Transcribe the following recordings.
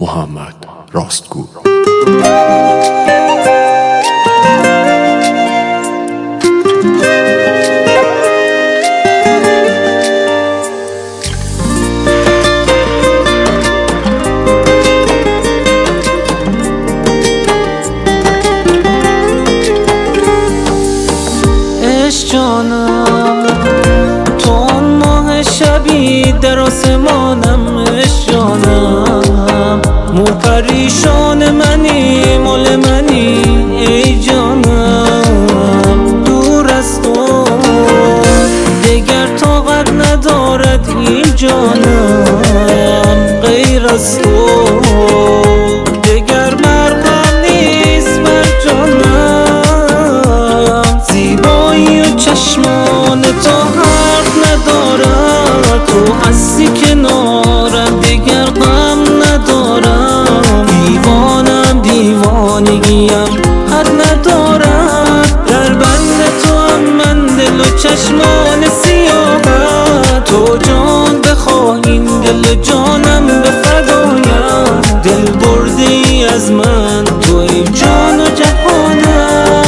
محمد راستگو. جانم تو اون ماه شبی در آسمانم، عشق جانم مو پریشان منی، مال منی ای جانم. دور از تو دگر طاقت ندارد این جانم، غیر از تو دگر مرهم نیست بر جانم. زیبایی و چشمان تو حرف ندارد، تو هستی کنارم دیگر غم ندارم. دیوانم دیوانگیم حد ندارد، در بند تو هم من دل و چشمان سیاهت. تو جان بخواه این دل جانم به فدایم، دل بردی از من تو ای جان و جهانم.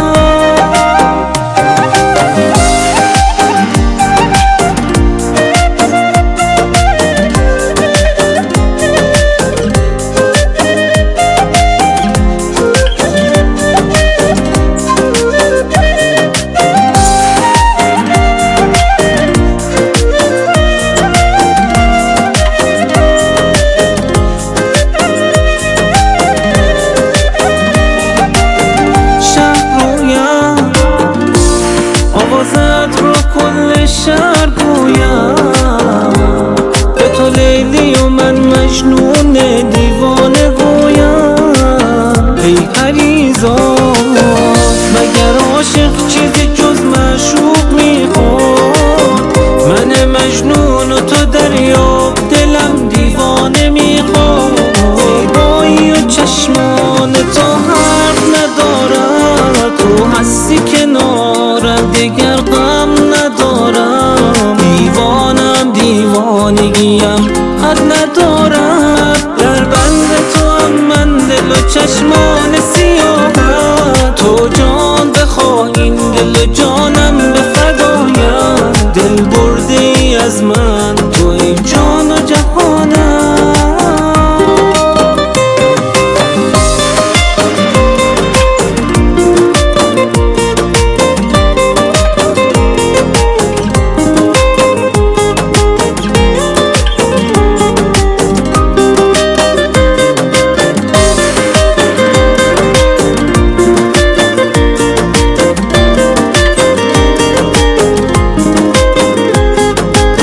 شهر گویم به تو لیلی و من مجنون دیوانه گویم. ای پریزاد مگر عاشق چیزی جز معشوق میخواد؟ من مجنون و تو دریاب دلم دیوانه میخواد. زیبایی و چشمان تو حرف ندارد، تو هستی کنارم دیگر غم ندارم. دیوانم دیوانگیم حد ندارد، در بند تو هم من دل و چشمان سیاهت. تو جان بخواه این دل جانم به فدایم، دل بردی از من تو ای جان و جهانم.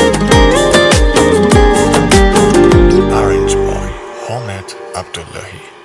Abdullahi.